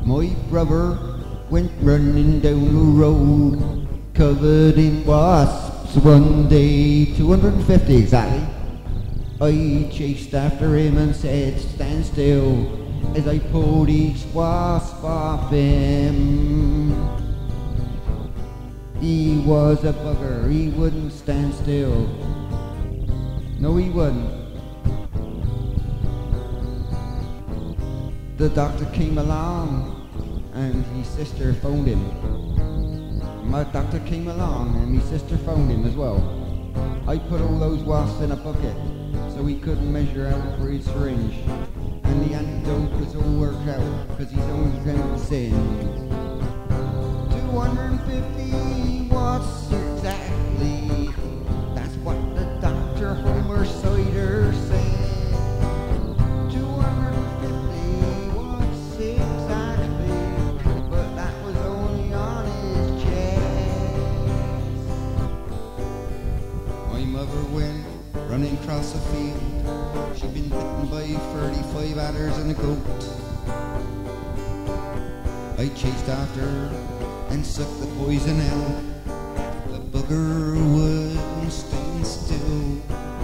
My brother went running down the road, covered in wasps one day, 250 exactly. I chased after him and said, stand still, as I pulled each wasp off him. He was a bugger, he wouldn't stand still. No, he wouldn't. The doctor came along and his sister phoned him. My doctor came along and his sister phoned him as well. I put all those wasps in a bucket so he couldn't measure out for his syringe. And the antidote was all worked out because he's only counting 250 watts exactly. That's what the Dr. Homer Cider said. 250 watts exactly, but that was only on his chest. My mother went running across the field. She'd been bitten by 35 adders and a goat. I chased after her and sucked the poison out. The bugger wouldn't stand still.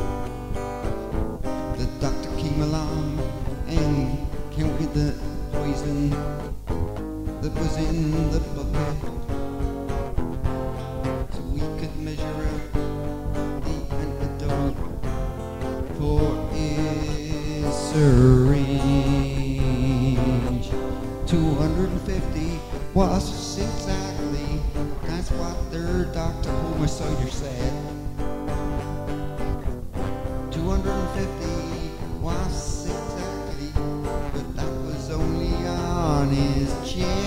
The doctor came along and counted the poison that was in the bucket, so we could measure out the antidote for his syringe. 250 wasps exactly, that's what their Dr. Homer Cider said. 250 wasps exactly, but that was only on his chin.